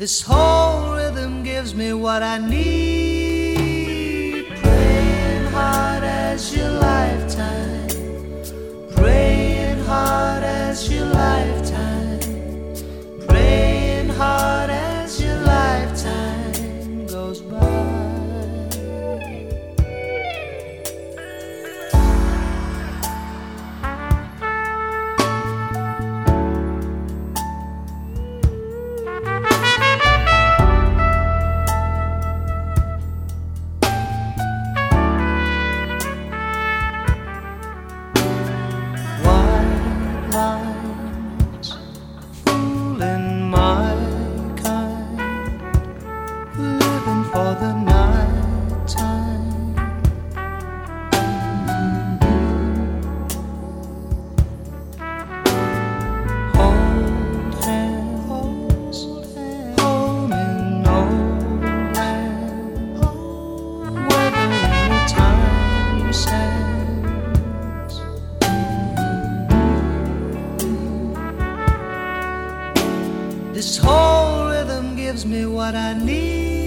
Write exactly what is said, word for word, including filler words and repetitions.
This whole rhythm gives me what I need. Praying hard as your lifetime, praying hard as your lifetime, praying hard as your lifetime goes by. For the night time, hold hands, hold hands, home in old land, weathering the time sands. This whole rhythm gives me what I need.